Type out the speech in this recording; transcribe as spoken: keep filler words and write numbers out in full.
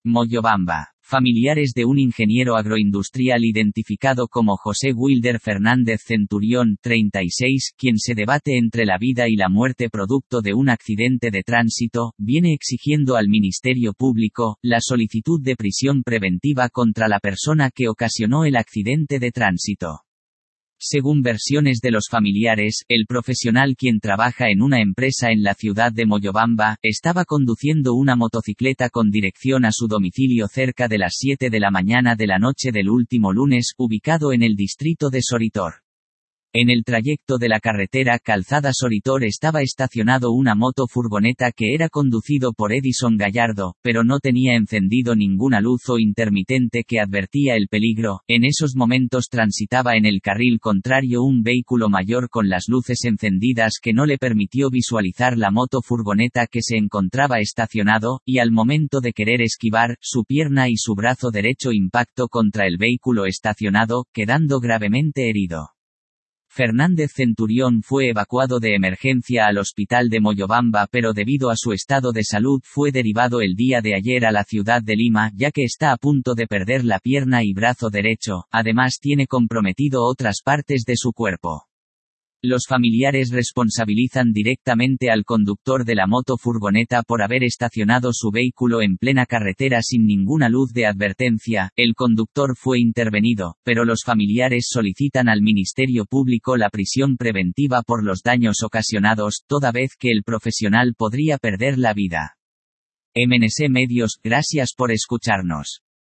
Moyobamba. Familiares de un ingeniero agroindustrial identificado como José Wilder Fernández Centurión, treinta y seis, quien se debate entre la vida y la muerte producto de un accidente de tránsito, viene exigiendo al Ministerio Público la solicitud de prisión preventiva contra la persona que ocasionó el accidente de tránsito. Según versiones de los familiares, el profesional, quien trabaja en una empresa en la ciudad de Moyobamba, estaba conduciendo una motocicleta con dirección a su domicilio cerca de las siete de la mañana de la noche del último lunes, ubicado en el distrito de Soritor. En el trayecto de la carretera Calzada Soritor estaba estacionado una moto furgoneta que era conducido por Edison Gallardo, pero no tenía encendido ninguna luz o intermitente que advertía el peligro. En esos momentos transitaba en el carril contrario un vehículo mayor con las luces encendidas que no le permitió visualizar la moto furgoneta que se encontraba estacionado, y al momento de querer esquivar, su pierna y su brazo derecho impactó contra el vehículo estacionado, quedando gravemente herido. Fernández Centurión fue evacuado de emergencia al hospital de Moyobamba, pero debido a su estado de salud fue derivado el día de ayer a la ciudad de Lima, ya que está a punto de perder la pierna y brazo derecho, además tiene comprometido otras partes de su cuerpo. Los familiares responsabilizan directamente al conductor de la moto furgoneta por haber estacionado su vehículo en plena carretera sin ninguna luz de advertencia. El conductor fue intervenido, pero los familiares solicitan al Ministerio Público la prisión preventiva por los daños ocasionados, toda vez que el profesional podría perder la vida. M N C Medios, gracias por escucharnos.